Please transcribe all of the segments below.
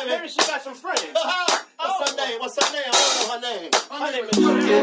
Maybe she got some friends. What's her name? What's her name? I don't know her name. Her name is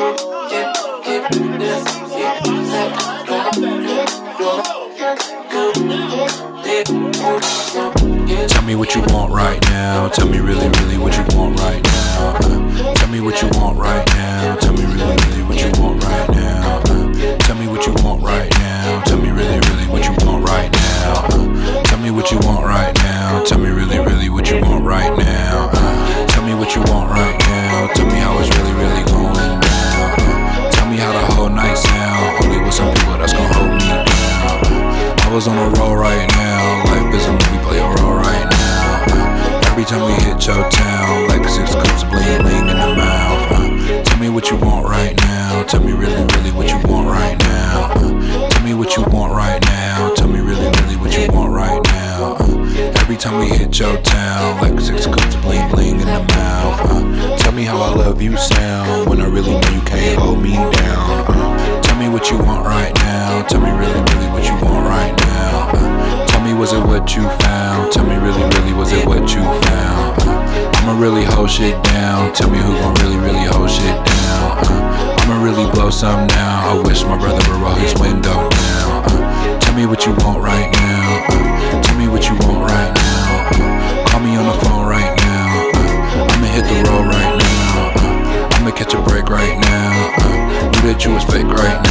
Tell me what you want right now. Tell me really, really what you want right now. Tell me what you want right now. Tell me really, really what you want right now. Tell me what you want right now. Tell me really, really what you want right now. Tell me what you want right now. Tell me really, really what you want right now. Tell me what you want right now. Tell me how it's really, really going down. Tell me how the whole night sound. Only with some people that's gonna hold me down. I was on a roll right now. Life is a movie, play a role right now. Every time we hit your town, like 6 cups of bling bling in the mouth. Tell me what you want right now. Tell me really, really what you want right now. Tell me what you want right now. Tell me really, really what you want right now. Every time we hit your town, like 6 cups of bling bling in the mouth. Tell me how I love you sound when I really know you can't hold me down. Tell me what you want right now. Tell me really, really what you want right now. Tell me, was it what you found? Tell me really, really, was it what you found? I'ma really hold shit down. Tell me who gon' really, really hold shit down. I'ma really blow some now. I wish my brother would roll his window down. Tell me what you want right now. Tell me what you want right now. Call me on the phone right now. I'ma hit the road right now. I'ma catch a break right now. Knew that you was fake right now.